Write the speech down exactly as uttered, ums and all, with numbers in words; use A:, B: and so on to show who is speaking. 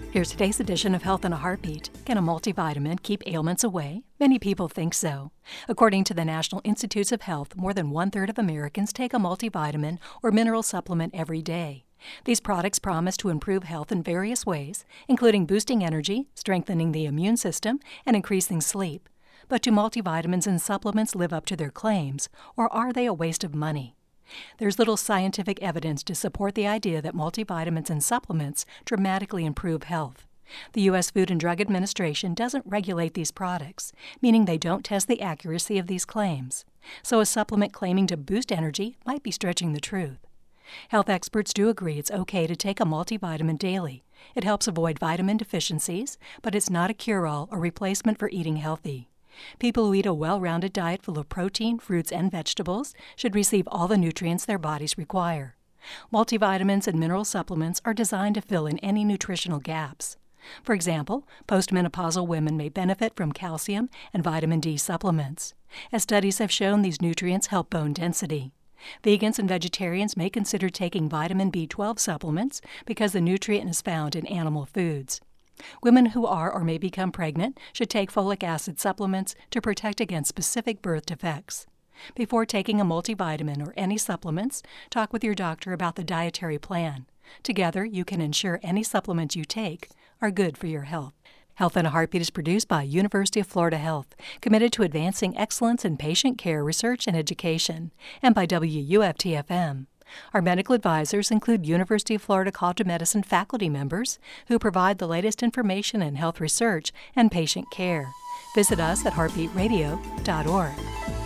A: Here's today's edition of Health in a Heartbeat. Can a multivitamin keep ailments away? Many people think so. According to the National Institutes of Health, more than one-third of Americans take a multivitamin or mineral supplement every day. These products promise to improve health in various ways, including boosting energy, strengthening the immune system, and increasing sleep. But do multivitamins and supplements live up to their claims, or are they a waste of money? There's little scientific evidence to support the idea that multivitamins and supplements dramatically improve health. The U S Food and Drug Administration doesn't regulate these products, meaning they don't test the accuracy of these claims. So a supplement claiming to boost energy might be stretching the truth. Health experts do agree it's okay to take a multivitamin daily. It helps avoid vitamin deficiencies, but it's not a cure-all or replacement for eating healthy. People who eat a well-rounded diet full of protein, fruits, and vegetables should receive all the nutrients their bodies require. Multivitamins and mineral supplements are designed to fill in any nutritional gaps. For example, postmenopausal women may benefit from calcium and vitamin D supplements. As studies have shown, these nutrients help bone density. Vegans and vegetarians may consider taking vitamin B twelve supplements because the nutrient is found in animal foods. Women who are or may become pregnant should take folic acid supplements to protect against specific birth defects. Before taking a multivitamin or any supplements, talk with your doctor about the dietary plan. Together, you can ensure any supplements you take are good for your health. Health in a Heartbeat is produced by University of Florida Health, committed to advancing excellence in patient care, research, and education, and by W U F T F M. Our medical advisors include University of Florida College of Medicine faculty members who provide the latest information in health research and patient care. Visit us at heartbeat radio dot org.